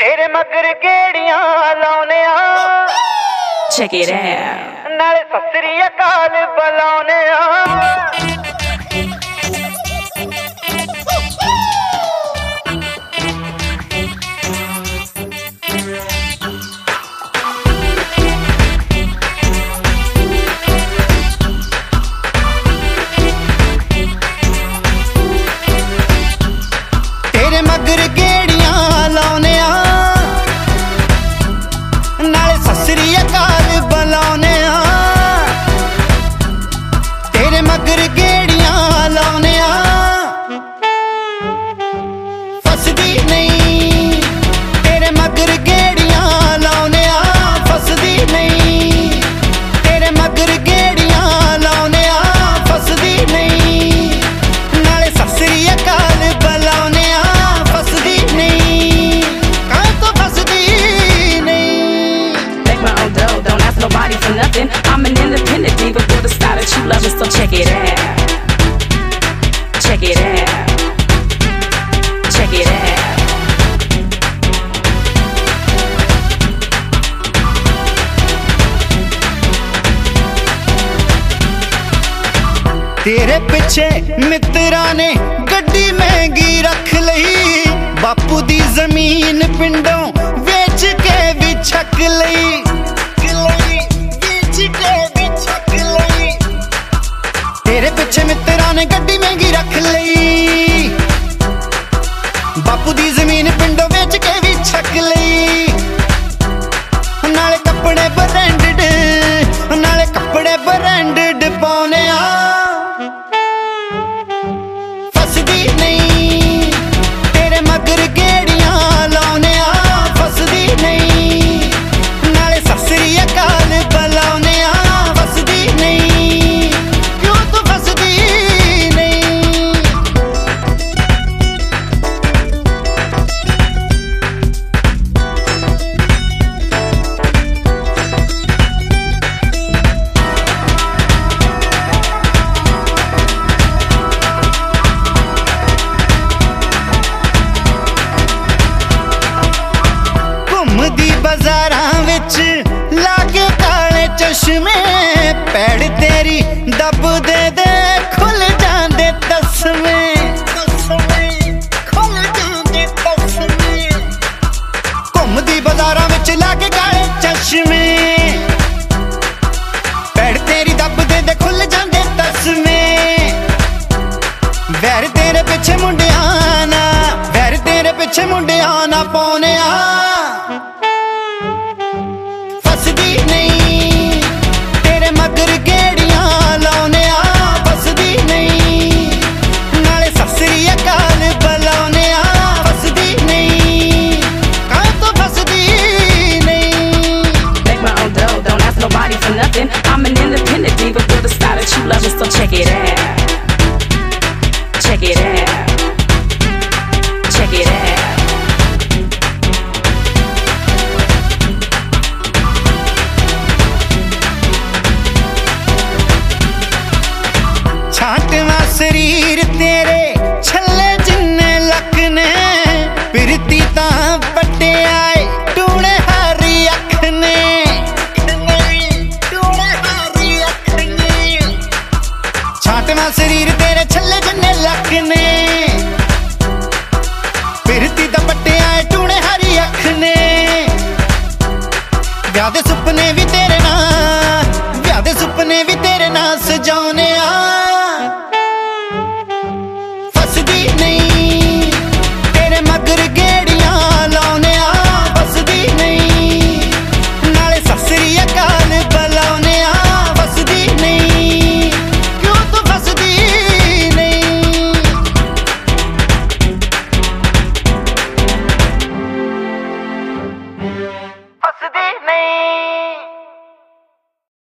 तेरे मगर गेड़ियां लाउने Check it out. नाले सत श्री अकाल बुलाउने तेरे मगर गेड़ियां लाउने नाले सत श्री अकाल बुलाउने तेरे मगर गेड़ियां लाउने फसदी नहीं तेरे मगर गेड़ियां लाउने फसदी नहीं तेरे मगर गेड़ियां लाउने फसदी नहीं नाले सत श्री अकाल बुलाउने फसदी नहीं कहाँ तो फसदी नहीं। Make my own dough, don't ask nobody for nothing. I'm an independent diva for the style that you love, so check it out. Check it out. Check it out. तेरे पिछे मित्रां ने गड्डी महंगी रख लई बापू दी जमीन पिंडों वेच के भी छक लई तेरे पिछे मित्रां ने गड्डी महंगी रख लई बापू दी जमीन पिंडों वेच के भी छक लई नाले कपड़े ब्रांडेड नाले कपड़े ब्रांडेड पाउने फसदी नहीं तेरे मगर गेड़ियां लाउने फसदी नहीं नाले सत श्री अकाल बुलाउने फसदी नहीं क्यों तो फसदी नहीं। घुमदी बाजारां विच लागे काले चश्मे पैड़ तेरी दब दे दे खुल जांदे तस्मे घुमदी बाजारां विच लागे काले चश्मे पैड़ तेरी दब दे दे खुल जांदे तस्मे वैर तेरे पिछे मुंडियां ना वैर तेरे पिछे मुंडियां ना पाउने फसदी नहीं तेरे मगर गेड़ियां लाउने फसदी नहीं नाले सत श्री अकाल बुलाउने फसदी नहीं कहाँ तो फसदी नहीं। Make my own dough, don't ask nobody for nothing. I'm an independent diva for the style that you love, so check it out. Check it out. Check it out. छांटवा शरीर तेरे छल्ले जिन्ने लक ने फिरती तां पट्टे आए टूणे हारी अख ने छांटवा शरीर तेरे छल्ले जिन्ने लक ने फिरती तां पट्टे आए टूणे हारी अख ने ब्याह दे सुपने विच